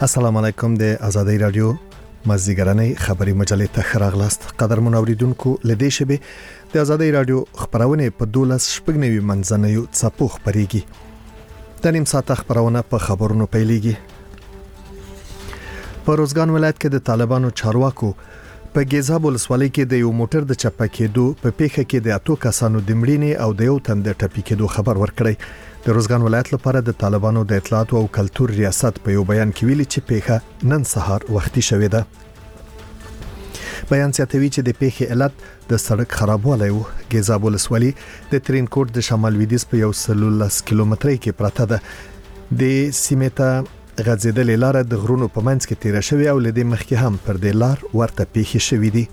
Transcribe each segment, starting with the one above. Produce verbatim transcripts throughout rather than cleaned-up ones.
السلام علیکم د آزادۍ رادیو مزیګرنۍ خبري مجلې ته خراغلاست. قدرمن اوریدونکو لدې شبه د آزادۍ رادیو خبرونه په دولس شپږنوي منځنیو څپو خبريږي. د نیم ساعت خبرونه په خبرونو پیلېږي. په روزګان ولایت کې د طالبانو چارواکو په ګیزاب ولسوالۍ کې د یو موټر د چپه کېدو په پیښه کې د اتو کسانو د مړینې او د یو تن د ټپي کېدو خبر ورکړی. د روزګان ولایت لپاره د طالبانو د اطلاعات او کلتور ریاست په یو بیان کې ویلي چې پیښه نن سهار وختي شوې ده. بیان زیاتوي چې د پیښې علت د سړک خرابوالی و. ګیزاب ولسوالۍ د ترینکوټ د شمال لویدیځ په یو سل لس کیلومترۍ کې پراته ده. د سیمې ته غځېدلې لار د غرونو په منځ کې تیره شوې او لدې مخکې هم پر دې لار ورته پیښې شوې دي.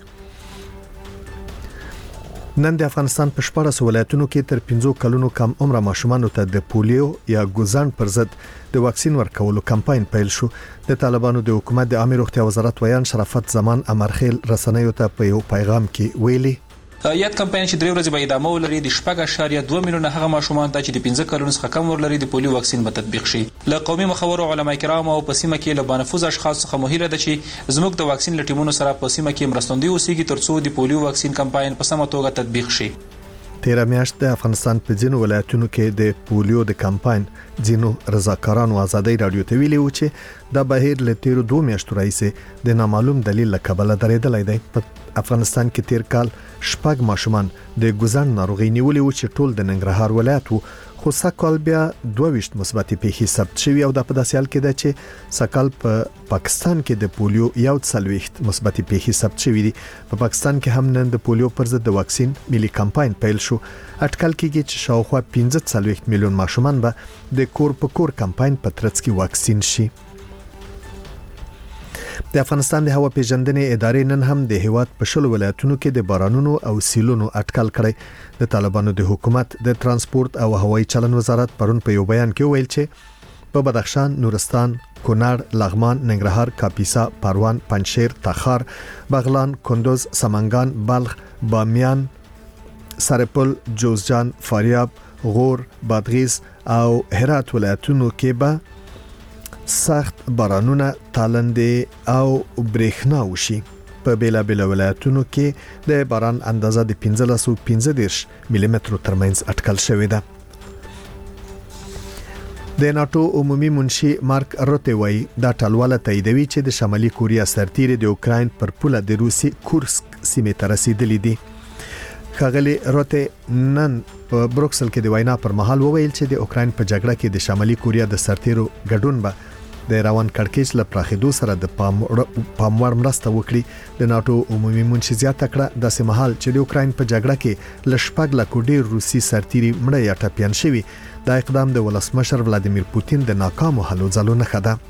نن د افغانستان په شپږ ولایتونو کې تر پنځه کلونو کم عمر ماشومانو ته د پولیو یا ګوزن پر ضد د واکسین ورکولو کمپاین پیل شو. د طالبانو د حکومت د عامه روغتیا وزارت ویان شرافت زمان امرخیل رسنیو ته په یو پیغام کې ویلي یاد کمپاین چې درې ورځې به ادامه ولري د شپږ اشاریه دوه میلیونه هغه ماشومان ته چې د پنځه کلونو څخه کم ورلري د پولیو واکسین به تطبیق شي. له قومي مخورو علما کرام او په سیمه کې له بانفوذ اشخاص څخه مهیله ده چې زموږ د واکسین لټیمونو سره په سیمه کې مرستندوی اوسېږي ترڅو د پولیو واکسین کمپاین په سمه توګه تطبیق شي. تیر میاشت د افغانستان په ځینو ولایتونو کې د پولیو د کمپاین ځینو رضاکارانو آزادۍ رادیو ته ویلي و چې د بهیر له تیر دوه میاشتو راځي د نامعلوم دلیل لکبل درېدلای دی. په افغانستان کې تیر کال شپږ ماشومان د ګوزن ناروغي نیولې و چې ټول د ننګرهار ولایت وو، خو سکهال بیا دوه ویشت مثبت پیښې ثبت شوي او د په داسې حال کې ده چې سکهال په پا پاکستان کې د پولیو یو څلوېښت مثبت پیښې ثبت شوي دي. په پاکستان کې هم نن د پولیو پر ضد د واکسین ملي کمپاین پیل شو. اټکل کېږي چې شاوخوا پنځه څلوېښت میلیون ماشومان به د کور په کور کمپاین په ترڅ کې واکسین شي. د افغانستان د هوا پیژندنې ادارې نن هم د هیواد په شلو ولایتونو کې د بارانونو او سیلونو اټکل کړی. د طالبانو د حکومت د ترانسپورت او هوایي چلن وزارت پرون په یو بیان کې ویل چې په بدخشان، نورستان، کونړ، لغمان، ننګرهار، کاپیسا، پروان، پنجشیر، تخار، بغلان، کندوز، سمنګان، بلخ، بامیان، سرپل، جوزجان، فاریاب، غور، بادغیس او هرات ولایتونو کې به سخت بارانونه، تالندې او برېښنا وشي. په بیلا بیلا ولایتونو کې د باران اندازه د پنځلس او پنځه دېرش ملي مترو ترمنځ اټکل شوې ده. د ناتو عمومي منشي مارک روته وایي دا ټلواله تاییدوي چې د شمالي کوریا سرتیري د اوکراین پر پوله د روسي کورسک سیمې ته رسیدلي دي. ښاغلي روته نن په بروکسل کې د وینا پر مهال وویل چې د اوکراین په جګړه کې د شمالي کوریا د سرتیرو ګډون به د روان کړکېچ له پراخېدو سره د پاموړ مرسته وکړي. د ناتو عمومي منشي زیاته کړه داسې مهال چې د اوکراین په جګړه کې له شپږ لکو ډېر روسي سرتیري مړه یا ټپیان شوي. دا اقدام د ولسمشر ولادیمیر پوتین د ناکامو هلو ځلو نښه ده.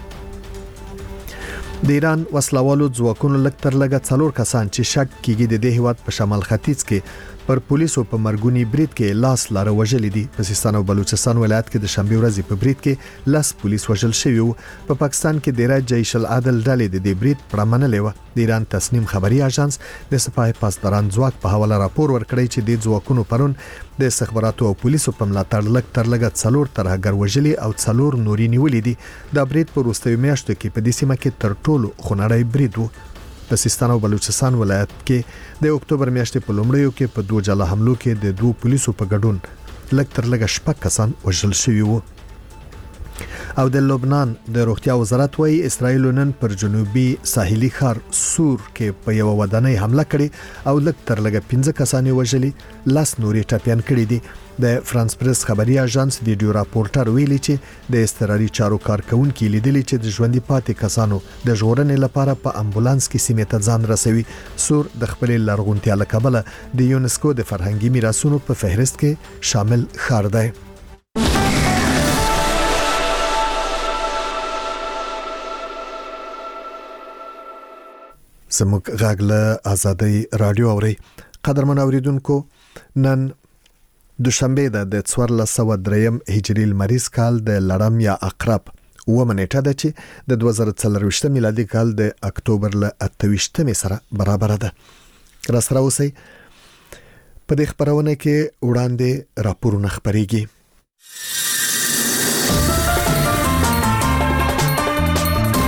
د ایران وسلوالو ځواکونو لږ تر لږه څلور کسان چې شک کېږي د دې هیواد په شمال ختیځ کې پر پولیسو په مرګونی برید کې لاس لاره وژلې دي. په سیستان او بلوچستان ولایت کې د شنبه ورځې په برید کې لاس پولیس وژل شوی وو. په پاکستان کې د راج جیش العدل ډلې د دې برید پرمنلې و. د ایران تصنیم خبري اژانس د سپاه پاسداران ځواک په حواله راپور ورکړی چې د ځواکونو پرون د استخباراتو او پولیسو په ملاتړ لږ تر لږه څلور ترهګر وژلي او څلور نوري نیولې دي. دا برید په وروستیو میاشتو کې په دې سیمه کې تر ټولو خونړی برید و. په سیستان او بلوچستان ولایت کې د اکتوبر میاشتې په لومړیو کې په دوه جلا حملو کې د دوه پولیسو په ګډون لږ تر لږه شپږ کسان وژل شوي وو. او د لبنان د روغتیا وزارت وايي اسرائیل نن پر جنوبي ساحلي ښار سور کې په یو ودانۍ حمله کړې او لږ تر لږه پنځه کسان وژلي، لاس نوري ټپيان کړي دي. د فرانس پریس خبري اژانس ویډیو راپورټر ویلي چې د استراري چارو کارکونکو لیدلي چې د ژوندۍ پاتې کسانو د ژغورنې لپاره په امبولانس کې سیمه ته ځان رسوي. سور د خپل لرغونتیا له کبله د یونسکو د فرهنګي میراثونو په فهرست کې شامل ښار دی. زموږ غږ له آزادۍ رادیو اوري. قدرمن اوریدونکو، نن دوشنبه ده د څوارلس سوه دریم هجري لمریز کال د لړم یا عقرب اوومه نیټه ده چې د دوه زره څلرویشت میلادي کال د اکتوبر له اته ویشتمې سره برابر ده. را سره اوسئ. په دې خبرونه کې وړاندې راپورونه خبريږي.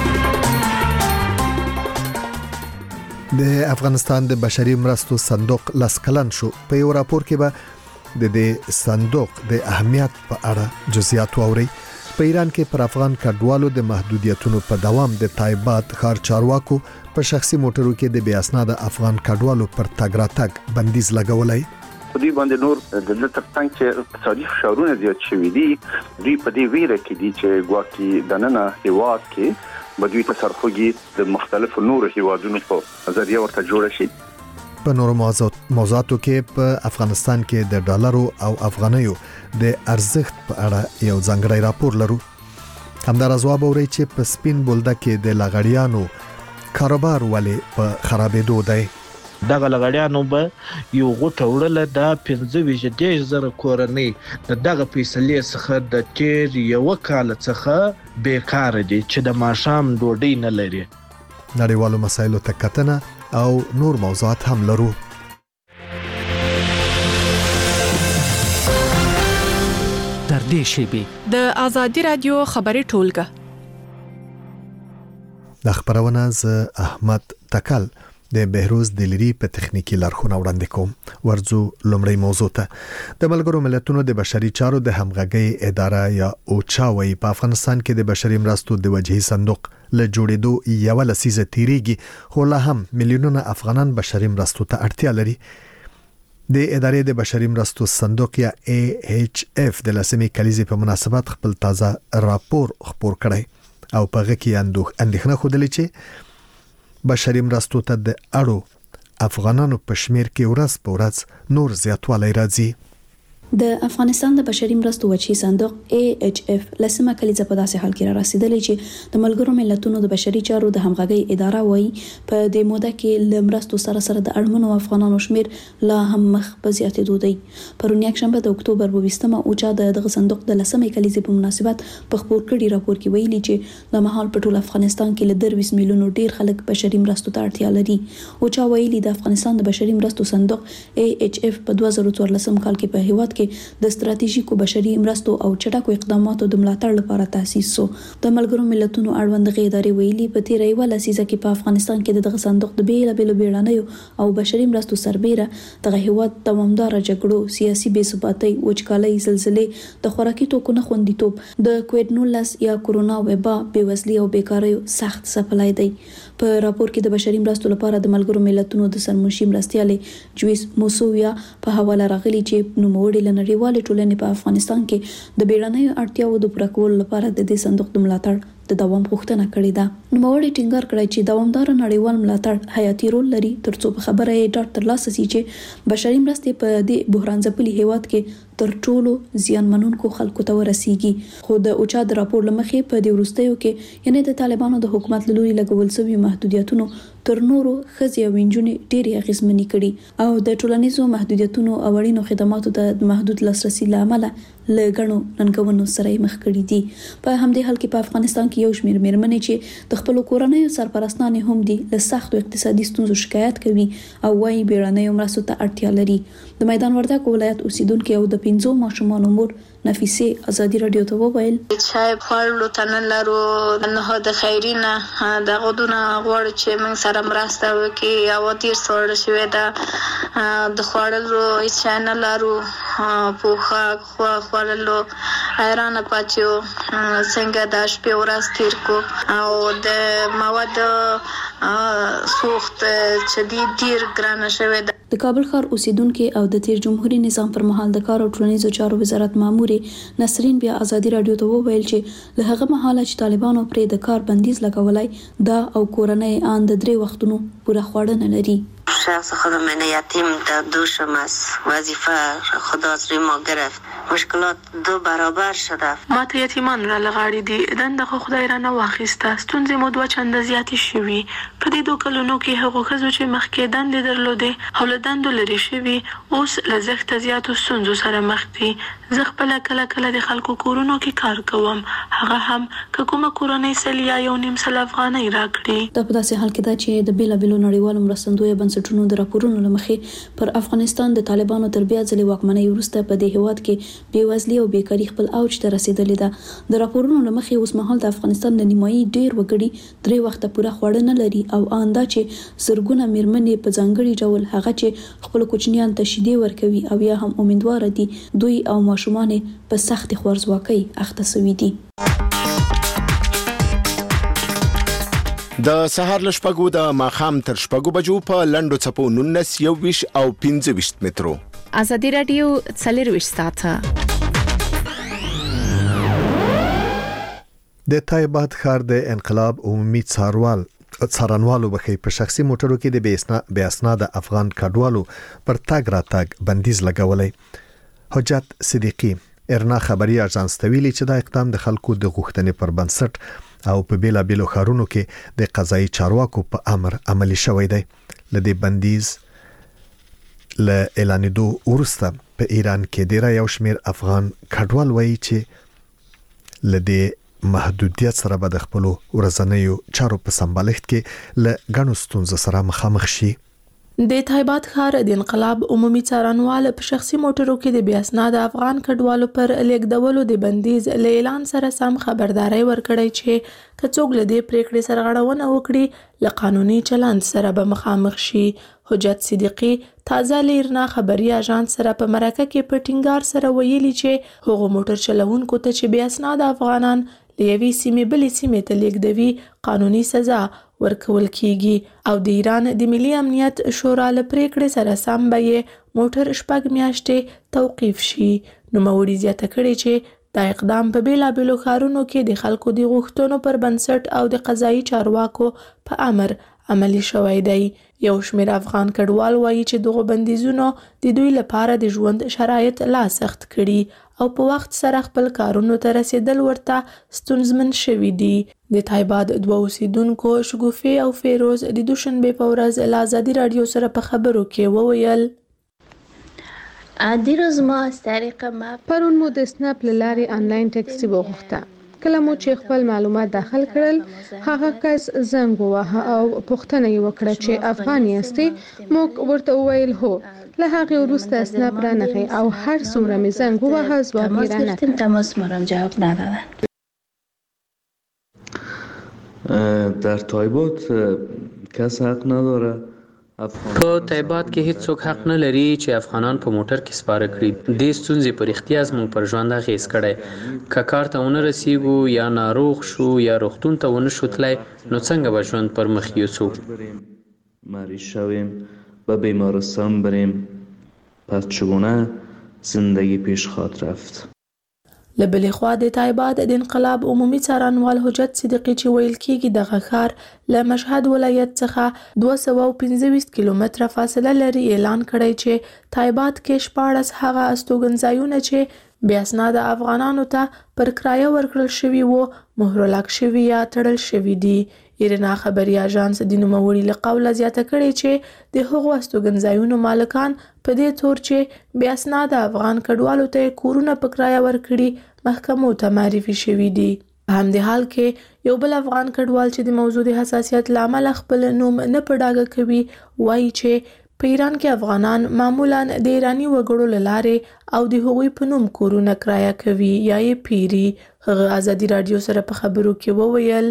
د افغانستان د بشري مرستو صندوق لاس کلن شو. په یو راپور کې به د دې صندوق د اهمیت په اړه جزئیات واوري. په ایران کې پر افغان کډوالو د محدودیتونو په دوام د تایبات ښار چارواکو په شخصي موټرو کې د بې اسناده افغان کډوالو پر تګ راتګ بندیز لګولای. په دې باندې نور د ترڅنګ چې اقتصادي فشارونه زیات شوي دي، دوی په دې ویره کې دي چې ګواکې د نن هیواد کې بدوی تصرفګي د مختلفو نورو هیوادونو په ذریعہ ورته جوړ شي. په نورو موضوعاتو کې په افغانستان کې د ډالرو او افغانیو د ارزښت په اړه یو ځانګړی راپور لرو. همداراز واورئ چې په سپین بولده کې د لغړیانو کاروبار ولې په خرابېدو دی. دغه لغړیانو به یو غوټه وړله د پنځه ویشت دېرش زره کورنۍ د دغه فیصلې څخه د تیر یو کال څخه بیکاره دي چې د ماښام ډوډۍ نه لري. نړیوالو مسایلو ته کتنه او نور موضوعات هم لرو. در دې شیبې د آزادي رادیو خبري ټولګه د خبرونه ز احمد تکل د بهروز دلری په تخنیکی لارښوونه وړاندې کوم. ورځو لومړی موضوع ته. د ملګرو ملتونو د بشري چارو د همغږي اداره یا اوچا وی په افغانستان کې د بشري مرستو د وجهي صندوق له جوړېدو یو لسیزه تیریږي، خو لا هم میلیونونه افغانان بشري مرستو ته اړتیا لري. د ادارې د بشري مرستو صندوق یا ای ایچ اف د لسمې کلیزې په مناسبت خپل تازه راپور خپور کړی او په غږ کې اندېښنه خوده چې بشري مرستو ته د اړو افغانانو په شمیر کې ورځ په ورځ نور زیاتوالی راځي. د افغانستان د بشري مرستو وجهي صندوق ای ایچ اف لسمه کلیزه په داسې حال کې را رسیدلی چې د ملګرو ملتونو د بشري چارو د همغږي اداره وایي په دې موده کې ل مرستو سره سره د اړمنو افغانانو شمیر لا هم مخ په زیاتېدو دی. پرون یکشنبه د اکتوبر په بیستمه اوچا د دغه صندوق د لسمه کلیزې په مناسبت په خپور کړي راپور کې ویلي چې د مهال په ټول افغانستان کې ل درویس میلیونو ډیر خلک بشري مرستو ته اړتیا لري. اوچا ویلي د افغانستان د بشري مرستو صندوق ای ایچ اف په دوه زره څوارلسم کال کې په هیواد کې د ستراتیژیکو بشري مرستو او چټکو اقداماتو د ملاتړ لپاره تاسیس شو. د ملګرو ملتونو اړوند ادارې ویلي په تیر یو لسیزه کې په افغانستان کې دغه صندوق د بیلابېلو بیړنیو او بشري مرستو سربېره دغه هیواد دوامدار جګړو، سیاسي بې ثباتۍ، وچکالۍ، زلزلې، د خوراکي توکو نه خوندیتوب، د کووډ نولس یا کورونا وبا، بېوزلي او بیکارۍ سخت څپلای دی. په راپور کې د بشري مرستو لپاره د ملګرو ملتونو د سرمنشي مرستیالې جویس موسویا په حواله راغلي چې نوموړي له نړیوالې ټولنې په افغانستان کې د بیړنیو اړتیاوو د پوره کولو لپاره د دې صندوق د ملاتړ د دوام غوښتنه کړې ده. نوموړي ټینګار کړی چې دوامدار نړیوال ملاتړ حیاتي رول لري ترڅو په خبره یې ډاډ ترلاسه شي چې بشري مرستې په دې بحران ځپلي هیواد کې تر ټولو زیان منونکو خلکو ته ورسیږي. خو د اوچا د راپور لمخې په دې وروستیو کې یعنی د طالبانو د حکومت له لوري لګول شوي محدودیتونو تر نورو ښځې او نجونې ډېرې اغېزمنې کړي او د ټولنیزو محدودیتونو او اړینو خدماتو ته د محدود لاسرسي له امله له ګڼو ننګونو سره مخ کړي دي. په همدې حال کې په افغانستان کې یو شمېر مېرمنې چې د خپلو کورنیو سرپرستانې هم دي له سختو اقتصادي ستونزو شکایت کوي او وايي بیړنیو مرستو ته اړتیا لري. د میدان وردګ ولایت اوسیدونکو او د پنځو ماشومانو مور نفیسه آزادي رادیو ته وویل چې خپل تنن لرو نه د خیرینه د غوډونه غوړ چې موږ سره مرسته وکي او تیر سره شوی دا د خوړلو چې نه لرو پوخه خو خوړلو ایران پاتیو څنګه د شپې ورځ تیر کو او د مواد سوخت چې ډیر ګران شوی دا. د کابل ښار اوسیدونکو او د تیر جمهوریت نظام پر مهال د کار او ټولنیزو چارو وزارت مامور نسرین بیا آزادي رادیو ته وویل چې له هغه مهاله چې طالبانو پرې د کار بندیز لګولای دا او کورنۍ آن د درې وختونو پوره خواړه نه لري. شخص خودم من یتیم در دوشم است. وظیفه خدا از روی ما گرفت. مشکلات دو برابر شده. ما ته یتیمان را لغاړي دي دنده خو خدای را نه واخیسته. ستونزې مو دوه چنده زیاتې شوي. په دې دوه کلونو کې هغو ښځو چې مخکې دندې درلودې او له دندو لرې شوي اوس له زښته زیاتو ستونزو سره مخ دي. زه خپله کله کله د خلکو کورونو کې کار کوم، هغه هم که کومه کورنۍ سل یا یو نیم سل افغانۍ راکړي. دا په داسې حال کې ده چې د بیلابېلو نړیوالو مرستندویه بنسټونو سټیشنونو د راپورونو لمخې پر افغانستان د طالبانو تر بیا ځلې واکمنۍ وروسته په دې هیواد کې بېوزلي او بیکاري خپل اوج ته رسیدلې ده. د راپورونو لمخې اوس مهال د افغانستان د نیمایي ډیر وګړي درې وخته پوره خواړه نه لري او آندا چې زرګونه میرمنې په ځانګړي ډول هغه چې خپل کوچنیان ته شیدې ورکوي او یا هم امیدوار دي دوی او ماشومان په سخت خوارځواکۍ اخته شوي دي. د سهار له شپږو د ماښام تر شپږو بجو په لنډو څپو نولس یوویشت او پنځه ویشت مترو. ازادي رادیو څلرویشت ساعته. د تایبات ښار د انقلاب عمومي څارنوال څارنوالو بخې په شخصي موټرو کې د بې اسناده افغان کډوالو پر تګ راتګ بندیز لګولې. حجت صدیقی ارنا خبري اژانس ته ویلي چې دا اقدام د خلکو د غوښتنې پر بنسټ او په بیلا بیلو ښارونو کې د قضایي چارواکو په امر عملی شوی دی. لدې بندیز له اعلانېدو وروسته په ایران کې ډیر یو شمیر افغان کډوال وایي چې لدې محدودیت سره به د خپل ورځنیو چارو په سمبالښت کې له غنو ستونزو سره مخامخ شي. د تایبات ښار د انقلاب عمومي څارنوال په شخصي موټرو کې د بې اسناده افغان کډوالو پر لیږدولو د بندیز له اعلان سره سم خبرداري ورکړی چې که څوک له دې پریکړې سره غړونه وکړي له قانوني چلند سره به مخامخ شي. حجت صدیقی تازه لیرنا خبري اژانس سره په مرکه کې په ټینګار سره ویلي چې هغو موټر چلوونکو ته چې بې اسناده افغانان له یوې سیمې بلې سیمې ته لیږدوي قانوني سزا ورکول کیږي او د ایران د ملي امنیت شورا له پریکړې سره سم به یې موټر شپږ میاشتې توقیف شي. نوموړي زیاته کړې چې دا اقدام په بیلابیلو ښارونو کې د خلکو د غوښتنو پر بنسټ او د قضایي چارواکو په امر عملی شوی دی. یو شمېر افغان کډوال وایي چې دغه بندیزونو د دوی لپاره د ژوند شرایط لا سخت کړي او په وخت سره خپل کارونو ته رسیدل ورته ستونزمن شوي دي. د تایبات دوه اوسیدونکو شګوفې او فیروز د دوشنبې په ورځ له ازادي رادیو سره په خبرو کې وویل دیروز ما از طریق مپ پرون مو د سناپ له لارې آنلاین ټیکسي وغوښته. کله مو چې خپل معلومات داخل کړل هغه کس زنګ وواهه او پوښتنه یې وکړه چې افغان یاستئ؟ موږ ورته وویل هو. له هغې وروسته سناپ رانغی او هر څومره مې زنګ وواهه ځواب یې رانکړ. تماس ما را جواب ندادن. در تایبات کس حق نداره په تایبات کې هیڅ څوک حق نه لري چې افغانان په موټر کې سپاره کړي. دې ستونزې پر اختیا زموږ پر ژوند اغېز کړی. که کار ته ونه رسیږو یا ناروغ شو یا روغتون ته ونه شو تللی نو څنګه به ژوند پر مخ یوسو؟ مریض شویم به بیمارستان بریم پس چگونه زندگی پیش خواهد رفت. له بلې خوا د تایبات د انقلاب عمومي څارنوال حجت صدیقی چې ویل کېږي دغه ښار له مشهد ولایت څخه دوه سوه پنځه ویشت کیلومتره فاصله لري اعلان کړی چې تایبات کې شپاړس هغه استوګنځایونه چې بې اسناده افغانانو ته پر کرایه ورکړل شوي وو مهرلاک شوي یا تړل شوي دي. ایرنا خبري اژانس د نوموړي له قوله زیاته کړې چې د هغو استوګنځایونو مالکان په دې تور چې بې اسناده افغان کډوالو ته کورونه په کرایه ورکړي محکمو ته معرفي شوي دي. په همدې حال کې یو بل افغان کډوال چې د موضوع د حساسیت له امله خپل نوم نه په ډاګه کوي وایي چې په ایران کې افغانان معمولا د ایرانی وګړو له لارې او د هغوی په نوم کورونه کرایه کوي یا یې پیري. هغه ازادي رادیو سره په خبرو کې وویل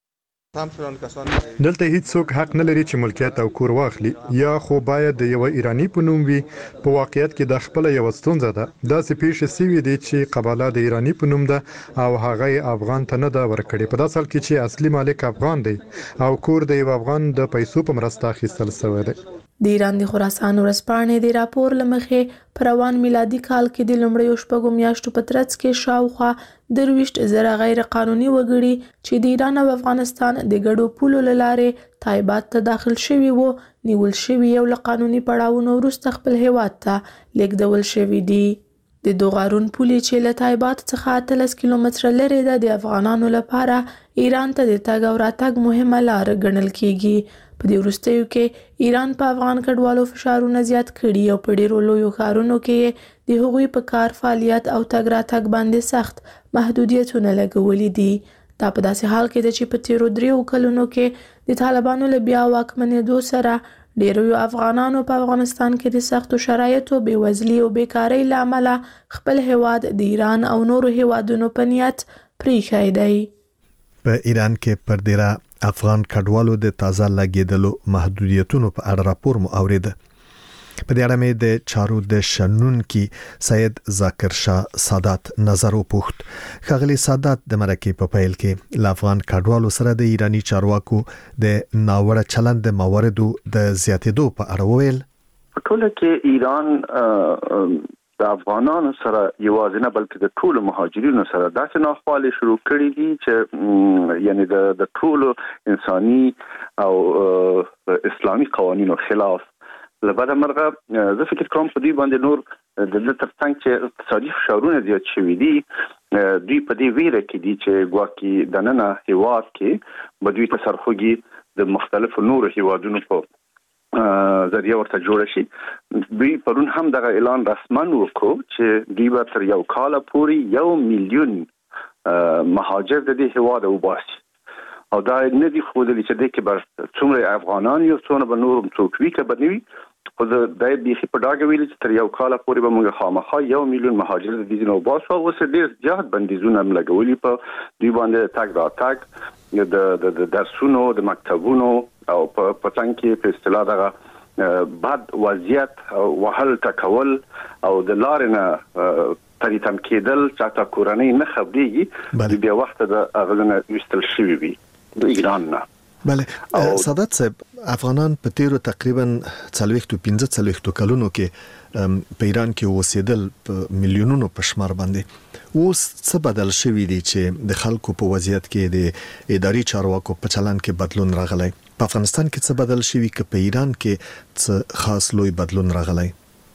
دلته هیڅ څوک حق نه لري چې ملکیت او کور واخلي یا خو باید د یو ایرانی په نوم وي. په واقعیت کې د خپل یو ستونزه ده داسې پیښې سوي دي چې قباله د ایرانی په نوم ده او هغه افغان ته نه ده ورکړي په داسې حال کې چې اصلي مالک افغان دی او کور د یو افغان د پیسو په مرسته اخیستل شوی دی. د ایران د خراسان ورځپاڼې د راپور له مخې په روان میلادي کال کې د لومړیو شپږو میاشتو په ترڅ کې شاوخوا درویشت زره غیر قانوني وګړي چې د ایران او افغانستان د ګډو پولو له لارې تایبات ته داخل شوي وو نیول شوي او له قانوني پړاوونو وروسته خپل هیواد ته لیږدول شوي دي. د دوغارون پولې چې له تایبات څخه اتلس کیلومتره لرې ده د افغانانو لپاره ایران ته د تګ او راتګ مهمه لار ګڼل کیږي. په دې وروستیو کې ایران په افغان کډوالو فشارونه زیات کړي او په ډیرو لویو ښارونو کې د هغوی په کار فعالیت او تګ راتګ باندې سخت محدودیتونه لګولي دي. دا په داسې حال کې ده چې په تیرو دریو کلونو کې د طالبانو له بیا واکمنېدو سره ډیرو افغانانو په افغانستان کې د سختو شرایطو بېوزلي او بیکارۍ له امله خپل هیواد د ایران او نورو هیوادونو په نیت پریښی دی. په ایران کې پر ډیره افغان کډوالو د تازه لګیدلو محدودیتونو په اړه راپور مو اوریده. په دې اړه مې د چارو د شنونکي سید ذاکر شاه سادات نظر وپوښت. ښاغلي سادات د مرکې په پیل کې له افغان کډوالو سره د ایرانی چارواکو د ناوړه چلند د مواردو د زیاتېدو په اړه وویل. په ټوله کې ایران د افغانانو سره یوازې نه بلکې د ټولو مهاجرینو سره داسې ناخوالې شروع کړې دي چې یعنی د د ټولو انساني او اسلامي قوانینو خلاف. لبدا مرغه زه فکر کوم په دې باندې نور د ترڅنګ چې اقتصادي فشارونه زیات شوي دي دوی په دې ویره کې دي چې ګواکي د نن هیواد کې بدوی تصرفي د مختلفو نورو هیوادونو په ذریعہ ورته جوړ شي. دوی پرون هم دغه اعلان رسمن وکړو چې دوی به تر یو کال پورې یو میلیون مهاجر د دې هیواد وباسي او دا نه دي خو د لیچې کې بر څومره افغانان یو څونه به نورم څوک وی کې بدنوي خو د دای بيخي په داګه ویل چې تر یو کال پورې به موږ خامخا یو میلیون مهاجر د دې نو باسو او څه ډیر زیات بندیزونه لګولي په دوی باندې تاګ را تاګ د د درسونو د مکتبونو او په پڅنګ کې په اصطلاح دغه بعد وضعیت وهل تکول او د لارنه تریتم کېدل چاته کورنۍ نه خبريږي بیا وخت د اغلنه وستل شوی وي د ایران نه. بله سادات صاحب افغانان په تیرو تقریبا څلوېښت پنځه څلوېښت کلونو کې په ایران کې اوسېدل په میلیونونو په شمار باندې اوس څه بدل شوی دی چې د خلکو په وضعیت کې د اداري چارواکو په چلند کې بدلون راغلی. په افغانستان کې څه بدل شوی که په ایران کې څه خاص لوی بدلون راغلی؟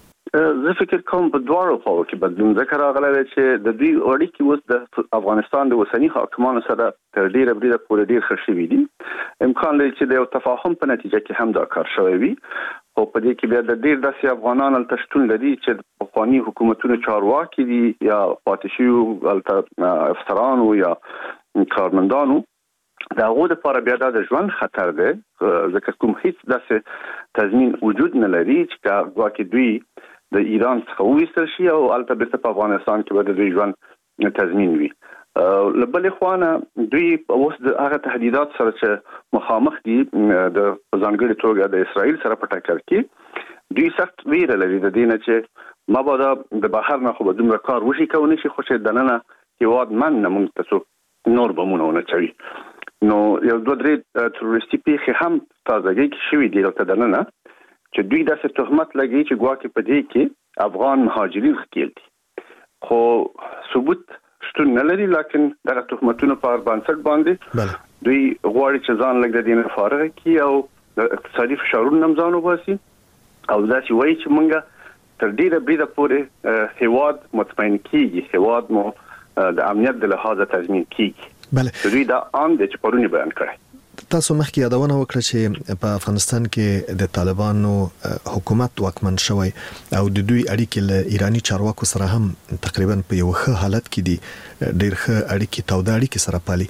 زه فکر کوم په دواړو خواو کې بدلون ذکر راغلی چې د دوی اړیکې اوس د افغانستان د اوسنی حاکمانو سره تر ډیره بریده پورې ډیر ښه شوي دي. امکان لري چې د یو تفاهم په نتیجه کې هم دا کار شوی وي خو په دې کې بیا د ډیر داسې افغانان هلته شتون لري چې د پخواني حکومتونو چارواکي دي یا پاتې شوي هلته افسرانو یا کارمندانو د هغو دپاره بیا دا د ژوند خطر دی ځکه کوم هیڅ داسې تضمین وجود نه لري چې ګواکې دوی د ایران څخه وېستل شي او البته بیرته په افغانستان کې به د دوی ژوند تضمین وي. لبلې خوانه دوی اوس د هغه تهدیدات سره چې مخامخ دي د ځانګړي توګه د اسرائیل سره په ټکر کې دوی سخت ویره لري د دې نه چې مابادا د بهر نه خو به دومره کار وشي کولی شي خو چې دننه هیواد من نه موږ ته نور بمونه ونه چوي. نو یو دوه درې تروریستي پیښې هم تازګۍ کې شوي دي دلته دننه چې دوی داسې تهمت لګي چې ګواکې په دې کې افغان مهاجرین ښکیل دي خو ثبوت شتون نه لري لکن دغه تهمتونه په بنسټ باندې دوی غواړي چې ځان لږ د دې نه فارغ کړي او د اقتصادي فشارونو نه ځان وباسي او داسې وایي چې موږ تر ډیره بریده پورې هیواد مطمئن کیږي هیواد مو د امنیت د لحاظه تضمین کیږي. بله دوی دا عام دي چې پرونی بیان کړی. تاسو مخکې یادونه وکړه چې په افغانستان کې د طالبانو حکومت واکمن شوی او د دوی اړیکې له ایرانی چارواکو سره هم تقریبا په یو ښه حالت کې دي ډېر ښه اړیکې توده اړیکې سره پالي.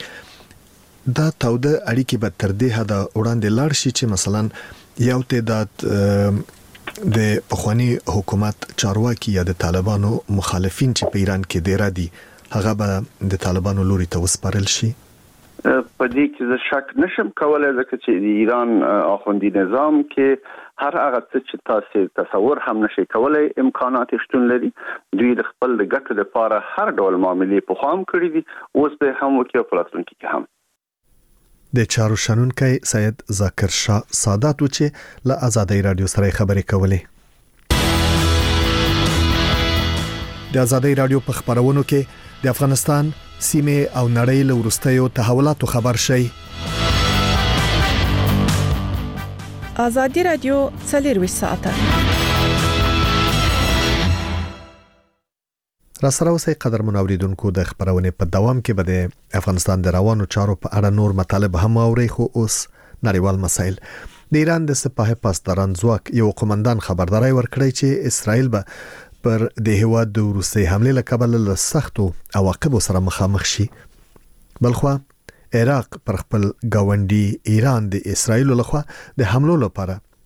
دا توده اړیکې به تر دې حده وړاندې لاړ شي چې مثلا یو تعداد د پخوانی حکومت چارواکي یا د طالبانو مخالفین چې په ایران کې ډیر دي هغه به د طالبانو لوري ته وسپارل شي؟ په دې کې زه شک نشم کولای ځکه چې د ایران اخوندي نظام کې هر هغه څه چې تاسو تصور هم نشئ کولای امکانات شتون لري. دوی د خپل د ګټو لپاره هر ډول معاملې په خام کړې دي اوس به هم وکړي په راتلونکي کې هم. د چارو شنونکي سید ذاکر شاه سادات و چې له آزادۍ رادیو سره خبرې کولې. د آزادۍ رادیو په خبرونو کې د افغانستان سیمه او نړۍ له وروستیو تحولاتو خبر شي. آزادۍ رادیو څلور ساعته را سره اوسئ قدرمن اوریدونکو د خبرونه په دوام کې به د افغانستان د روانو چارو په اړه نور مطالب هم اوري خو اوس نړیوال مسایل. د ایران د سپاه پاسداران ځواک یو قومندان خبرداري ورکړی چې اسرائیل به پر د هیواد د روسي حمله له کبله له سختو عواقبو سره مخامخ شي. بلخوا عراق پر خپل گاونډي ایران د اسرائیل لخوا د حملو لپاره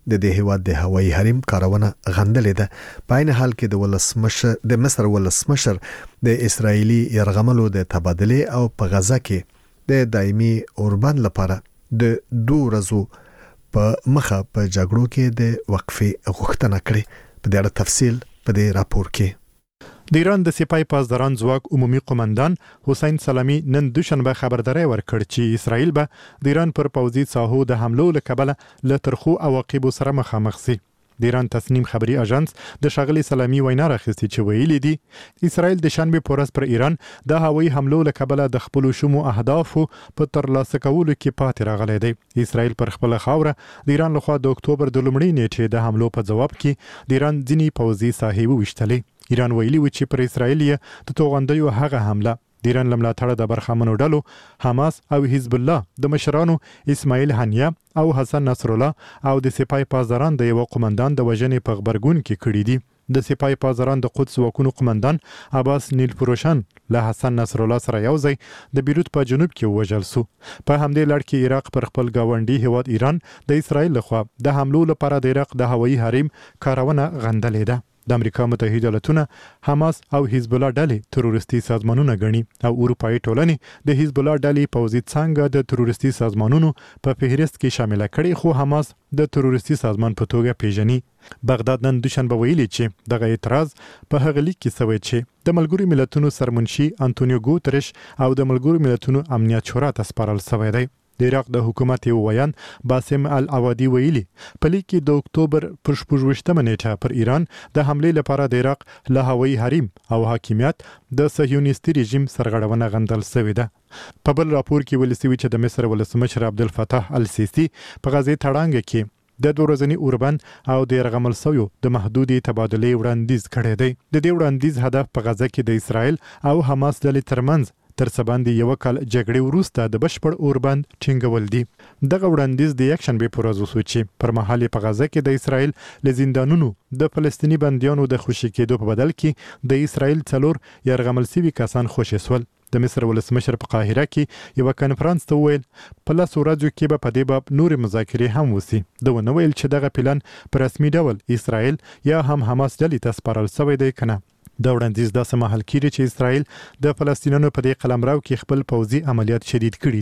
د دې هیواد د هوایي حریم کارونه غندلې ده. په عین حال کې د ولسمشر د مصر ولسمشر د اسرایلی يرغملو د تبادله او په غزا کې د دایمي اوربان لپاره د دوه ورځو په مخه په جګړو کې د وقفې غوښتنه کړې. په دې اړه تفصیل په دې راپور کې. د ایران د سپای پاسداران ځواک عمومي قومندان حسین سلامی نن دوشنبه خبرداري ورکړ چې اسرائیل به د ایران پر پوځي ساحو د حملو لکبله له ترخو عواقبو سره مخامخ شي. د ایران تصنیم خبري اژانس د شاغلي سلامی وینا راخستي چې ویلي دي اسرائیل د شنبه پورس پر ایران د هوایي حملو لکبله د خپل شومو اهدافو په ترلاسه کولو کې پاتې راغلی دی. اسرائیل پر خپل خاوره د ایران لخوا د اکتوبر د لومړۍ نیټې د حملو په جواب کې د ایران ځینی پوځي ساحې وشتلې. ایران ویلي و چې پر اسرائیل د توغندیو هغه حمله د ایران لملاتړ د برخمنو ډلو حماس او حزب الله د مشرانو اسماعیل هنیه او حسن نصر الله او د سپای پاسداران د یو قومندان د وژنې په خبرګون کې کړي دي. د سپای پاسداران د قدس واکونو قومندان عباس نیل پروشن له حسن نصر الله سره یوځای د بیروت په جنوب کې وژل شو. په همدې لړ کې عراق پر خپل گاونډي هیواد ایران د اسرائیل لخوا د حملو لپاره د عراق د هوایي حریم کارونه غندلې ده. د امریکا متحده ایالاتونه حماس او حزب الله ډلې تروریستي سازمانونه ګڼي او اروپאי ټولنې د حزب الله ډلې پوځي څنګه د تروریستي سازمانونو په فهرست کې شامل کړي خو حماس د تروریستي سازمان په توګه پیژني. بغداد نن دوشنبه ویلي چې دغه اعتراض په هغه لیک کې سوي چې د ملګرو ملتونو سرمنشي انټونیو ګوتریش او د ملګرو ملتونو امنیت شورا ته سپارل شوی دی. د عراق د حکومت یو ویان باسم العوادي ویلي په لیک کې د اکتوبر پر شپږمه نیټه پر ایران د حملې لپاره د عراق له هوایي حریم او حاکمیت د صهیونیستي رژیم سرغړونه غندل شوې ده. په بل راپور کې ویل شوی چې د مصر ولسمشر عبدالفتاح السیسی په غزې تړانګ کې د دوه ورځني اوربند او د يرغمل سویو د محدودي تبادله وړاندیز کړی دی. د دې وړاندیز هدف په غزه کې د اسرائیل او حماس ډلې ترمنځ تر سباندې یو کال جګړې وروسته د بشپړ اوربند ټینګول دي. دغه وړاندیز د یک شنبه پر ورځ وشو چې پر مهال په غزه کې د اسرائیل له زندانونو د فلسطینی بنديانو د خوشي کېدو په بدل کې د اسرائیل څلور يرغمل سوي کسان خوشي سول. د مصر ولسمشر په قاهره کې یو کانفرنس ته ویل په لاس ورځو کې به په دې باب نور مذاکرې هم وسی. د ونه ویل چې دغه پلان په رسمي ډول اسرائیل یا هم حماس ډلې ته سپارل شوی دی کنه. د وړاندیز داسې مهال کېږي چې اسرائیل د فلسطینیانو په دې قلمرو کې خپل پوځي عملیات شدید کړي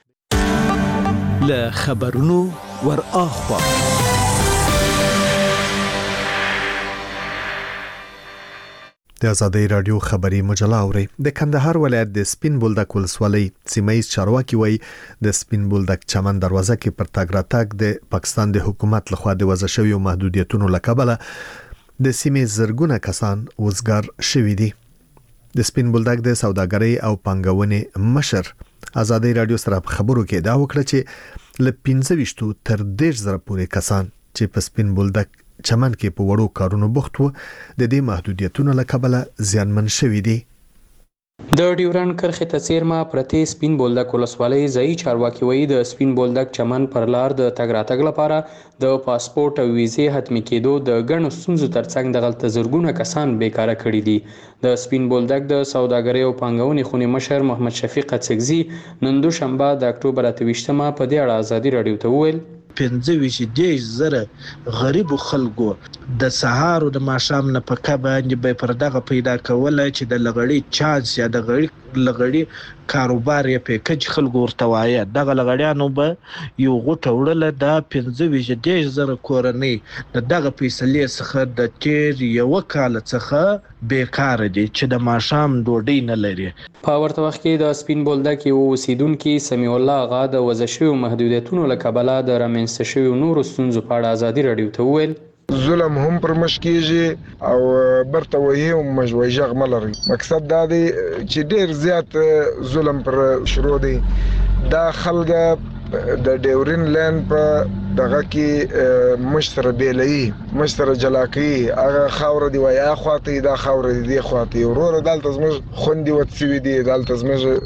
دي. له خبرونو ور اخوا د ازادۍ رادیو خبري مجله اوري. د کندهار ولایت د سپین بولدک ولسوالۍ سیمایي چارواکي وای د سپین بولدک چمن دروازه کې پر تاګ راتګ د پاکستان د حکومت لخوا د وضع شویو محدودیتونو لکبله د سیمې زرګونه کسان وزګار شوي دي. د سپین بولدک د سوداګرۍ او پانګونې مشر ازادۍ رادیو سره خبرو کې دا وکړه چې ل پنځه ویشت تر دېرش زره پورې کسان چې په سپین بولدک چمن کې په وړو کارونو بوخت وو د دې محدودیتونو لکبله زیانمن شوي دي. د ډیورن کرښې ته څیرمه پرتې سپین بولدک ولسوالۍ ځایي چارواکي وایي د سپین بولدک چمن پر لار د تګ راتګ لپاره د پاسپورت او ویزې حتمي کېدو د ګڼو ستونزو ترڅنګ دغلته زرګونه کسان بیکاره کړي دي. د سپین بولدک د سوداګرۍ او پانګونې خونې مشر محمد شفیق قڅګزي نن دوشنبه د اکتوبر اته ویشتمه په دې اړه ازادي رادیو ته وویل پنځه ویشت دیش زره غریب خلکو د سهار او د ماښام نه په کا باندې به پر دغه پیدا کوله چې د لغړی چانس یا د غړي لغړی کاروبار یې په کچ خلکو ورته وایي دغه لغړیانو به یو غوټه وړله د پنځه ویشت دیش زره کورنۍ د دغه فیصلې څخه د تیر یو کال څخه بیکار دي چې د ماښام ډوډۍ نه لري. په ورته وخت کې د سپین بولدک یو اوسیدونکي سمیع الله آغا د وضع شویو محدودیتونو له کبله د رامنځته شویو نورو ستونزو په اړه ازادي رادیو ته وویل ظلم هم پر مش کیږي او برته وایي او مجوجغ ملري. مقصد دا دی چې ډیر زیات ظلم پر شروع دی. دا خلګه د ډیورین لین په دغه کې مشتر بیلئی مشتر جلاکی هغه خاور دی وای اخواته دا خاور دی خواته ورور دالته زموږ خوندې وڅوي دي دالته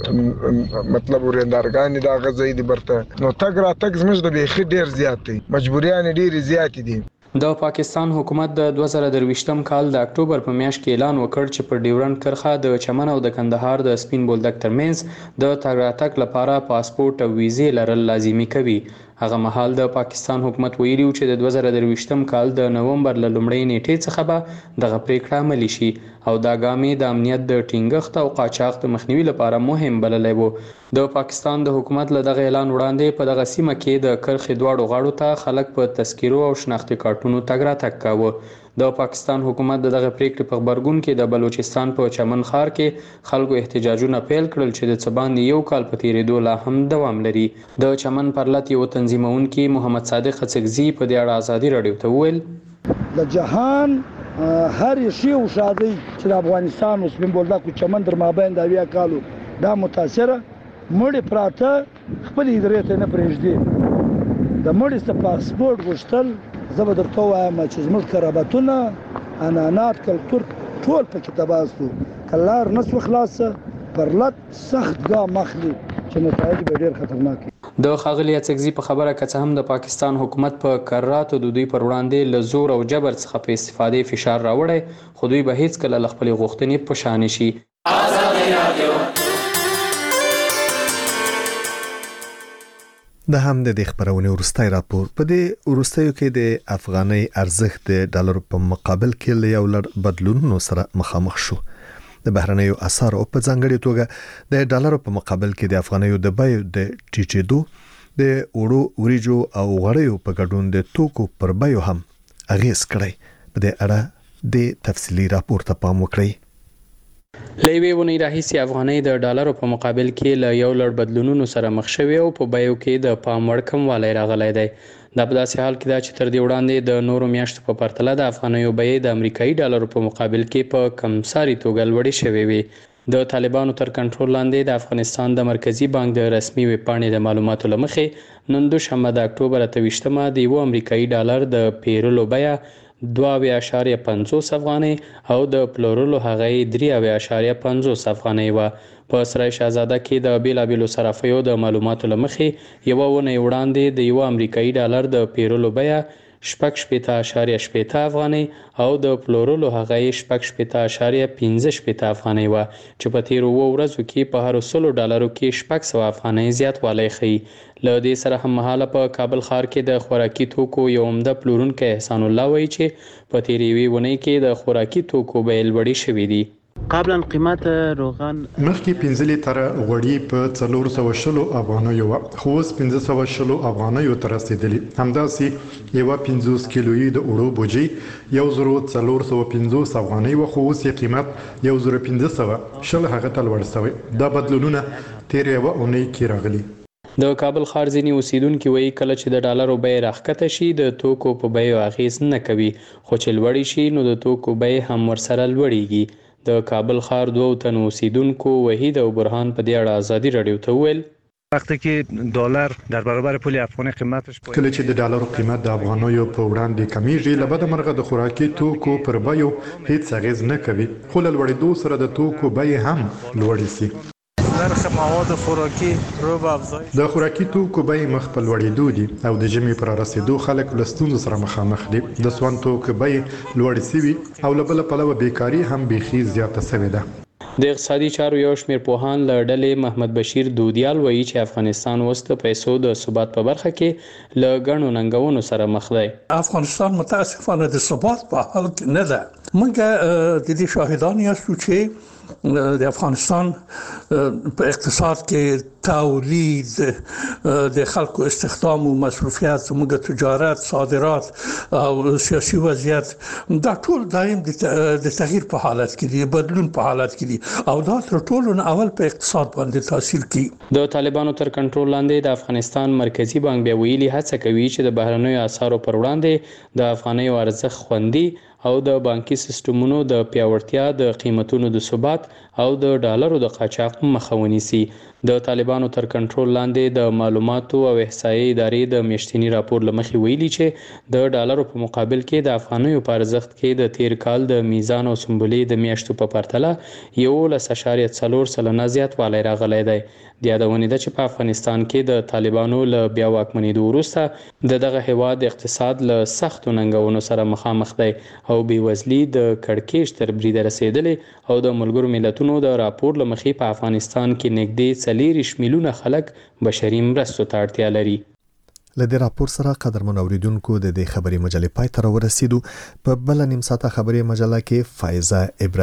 زموږ مطلب ورندارګان دا غزې دي برته نو تګ را تګ زموږ د بیخي ډیر زیات دي مجبوریان ډیر زیات دي. د پاکستان حکومت د دوه زره درویشتم کال د اکتوبر په میاشت کې اعلان وکړ چې پر ډیورنډ کرښه د چمن او د کندهار د سپین بولدک ترمنځ د تګ راتګ لپاره پاسپورت او ویزې لرل لازمي کوي. هغه مهال د پاکستان حکومت ویلي و چې د دوه زره درویشتم کال د نومبر له لومړۍ نیټې څخه به دغه پریکړه عملي شي او دا ګام د امنیت د ټینګښت او قاچاق د مخنیوي لپاره مهم بللی و. د پاکستان د حکومت له دغه اعلان وړاندې په دغه سیمه کې د کرښې دواړو غاړو ته خلک په تذکیرو او شناختي کارتونو تګ راتګ کاوه. د پاکستان حکومت د دغه پریکړې په غبرګون کې د بلوچستان په چمن ښار کې خلکو احتجاجونه پیل کړل چې د څه باندې یو کال په تیریدو لا هم دوام لري. د چمن پرلط یو تنظیمونکي محمد صادق اڅکزي په دې اړه ازادي راډیو ته وویل د جهان هر شی او شادي چې د افغانستان اوس په بولدکو چمن در مابین د اویا کالو دا متاثره مړی پراته خپل ادارې ته نه پرېږدي. د مړی څخه پاسپورت غوښتل زه به درته وایم چې زموږ قرابتونه عنعنات کلتور ټول پکې تباه شو. که لار نه شوه خلاصه پرلط سخت ګام اخلي چې نتایج به ډېر خطرناک وي. د ښاغلي اڅکزي په خبره که څه هم د پاکستان حکومت په کراتو د دوی پر وړاندې له زور او جبر څخه په استفادې فشار راوړی خو دوی به هیڅکله له خپلې غوښتنې په شا نه شي. د هم د خبرونې ورستای راپور په دې ورستیو کې د افغاني ارزښت د ډالر په مقابل کې له یو لړ بدلونونو سره مخامخ شو. د بهرنیو اسعارو په ځانګړي توګه د ډالر په مقابل کې د افغانیو د بیو د ټیټېدو د وړو وریجو او غوړیو په ګډون د توکو پر بیو هم اغیز کړی. په دې اړه د تفصیلی راپور ته پام وکړئ. له یوې اونۍ راهیسې افغانۍ د ډالرو په مقابل کې له یو لړ بدلونونو سره مخ شوې او په بیو کې د پام وړ کموالی راغلی دی. دا په داسې حال کې ده چې تر دې وړاندې د نورو میاشتو په پرتله د افغانیو بیې د امریکایي ډالرو په مقابل کې په کمساري توګه لوړې شوې وې. د طالبانو تر کنټرول لاندې د افغانستان د مرکزی بانک د رسمي ویبپاڼې د معلوماتو له مخې نن دوشنبه د اکتوبر اته ویشتمه د یو امریکایي ډالر د پیرلو بیه دوه اویا اعشاریه پنځوس افغانۍ او د پلورلو هغه یې درې اویا اعشاریه پنځوس افغانۍ وه. په سرای شهزاده کې د بیلابیلو صرافیو د معلوماتو له مخې یوه اونۍ وړاندې د یوه امریکایي ډالر د پیرلو بیه شپږ شپېته اعشاریه شپېته افغانۍ او د پلورلو هغه یې شپږ شپېته اعشاریه پنځه شپېته افغانۍ وه چې په تیرو اووه ورځو کې په هرو سلو ډالرو کې شپږ سوه افغانۍ زیاتوالی ښیي. له دې سره هممهاله په کابل ښار کې د خوراکي توکو یو عمده پلورونکی احسان الله وایي چې په تیرې یوې اونۍ کې د خوراکي توکو بیې لوړې شوې دي. قبلا قیمت روغن مخکې پنځه لیتره غوړي په څلور سوه شلو افغانیو وه خو اوس پنځه سوه شلو افغانیو ته رسېدلي. همداسې یوه پنځوس کیلویي د اوړو بوجۍ یو زرو څلور سوه پنځوس افغانۍ وه خو اوس یې قیمت یو زرو پنځه سوه شل هغه ته لوړ شوی. دا بدلونونه تېرې یوه اونۍ کې راغلي. د کابل ښار ځینې اوسیدونکي وایي کله چې د ډالرو بیې راښکته شي د توکو په بیو اغیز نه کوي خو چې لوړې شي نو د توکو بیې هم ورسره لوړیږي. د کابل ښار دوه تنو اوسیدونکو وحید او برهان په دې اړه ازادي راډیو ته وویل وقتی که دلار در برابر پول افغانی قیمتش کله چې د ډالرو قیمت د افغانیو په وړاندې کمیږي له بده مرغه د خوراکي توکو پر بیو هیڅ اغیز نه کوي خو له لوړېدو سره د توکو بیې هم لوړې سي. نرخ مواد خوراکي رو به افزایش د خوراکي توکو بیې مخ په لوړېدو دي او د ژمي پر رسېدو خلک له ستونزو سره مخامخ دي. د سون توکو بیې لوړې سوي او له بله پلوه بیکاري هم بیخي زیاته سوې ده. د اقتصادي چارو یو شمېر پوهان له ډلې محمد بشیر دودیال وایي چې افغانستان اوس د پیسو د ثبات په برخه کې له ګڼو ننګونو سره مخ دی. افغانستان متاسفانه د ثبات په حال کې نه ده. موږ د دې شاهدان یاستو چې د افغانستان په اقتصاد کې تولید د خلکو استخدام او مصرفیات زموږ تجارت صادرات او سیاسي وضعیت دا ټول دایم د تغییر په حالت کې دي بدلون په حالت کې دي او دا تر ټولو اول په اقتصاد باندې تاثیر کوي. د طالبانو تر کنټرول لاندې د افغانستان مرکزی بانک بیا ویلي هڅه کوي چې د بهرنیو اسعارو پر وړاندې د افغانیو ارزښت خوندي او د بانکي سیستمونو د پیاوړتیا د قیمتونو د ثبات او د ډالرو د قاچاق مخه ونیسي. د طالبانو تر کنټرول لاندې د معلوماتو او احصایې ادارې د میاشتني راپور له مخې ویلي چې د ډالرو په مقابل کې د افغانیو په ارزښت کې د تیر کال د میزان او سنبلې د میاشتو په پرتله یولس اعشاریه څلور سلنه زیاتوالی راغلی دی. د یادونې ده چې په افغانستان کې د طالبانو له بیا واکمنېدو وروسته د دغه هیواد اقتصاد له سختو ننګونو سره مخامخ دی او بېوزلي د کړکېچ تر بریده رسېدلې او د ملګرو ملتونو د راپور له مخې په افغانستان کې نږدې څلېرویشت میلیونه خلک بشري مرستو ته اړتیا لري. لدې راپور سره قدرمن اوریدونکو د دې خبري مجلې پای ته ورسېدو. په بل نیم ساعته خبري مجله کې فایزه ابراهیم